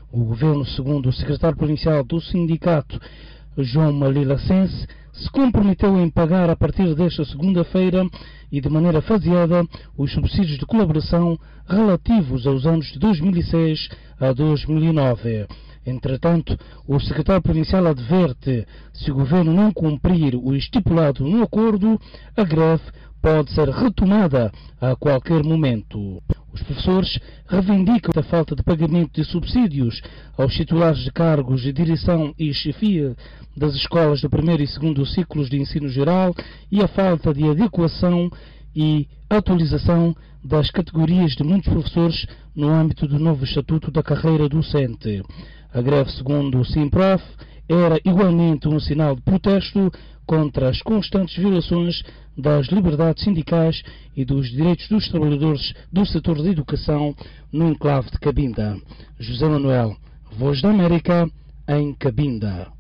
O governo, segundo o secretário provincial do sindicato, João Malilacense, se comprometeu em pagar a partir desta segunda-feira e de maneira faseada os subsídios de colaboração relativos aos anos de 2006 a 2009. Entretanto, o secretário provincial adverte: se o governo não cumprir o estipulado no acordo, a greve pode ser retomada a qualquer momento. Os professores reivindicam a falta de pagamento de subsídios aos titulares de cargos de direção e chefia das escolas do primeiro e segundo ciclos de ensino geral e a falta de adequação e atualização das categorias de muitos professores no âmbito do novo Estatuto da Carreira Docente. A greve, segundo o SIMPROF, era igualmente um sinal de protesto contra as constantes violações das liberdades sindicais e dos direitos dos trabalhadores do setor da educação no enclave de Cabinda. José Manuel, Voz da América, em Cabinda.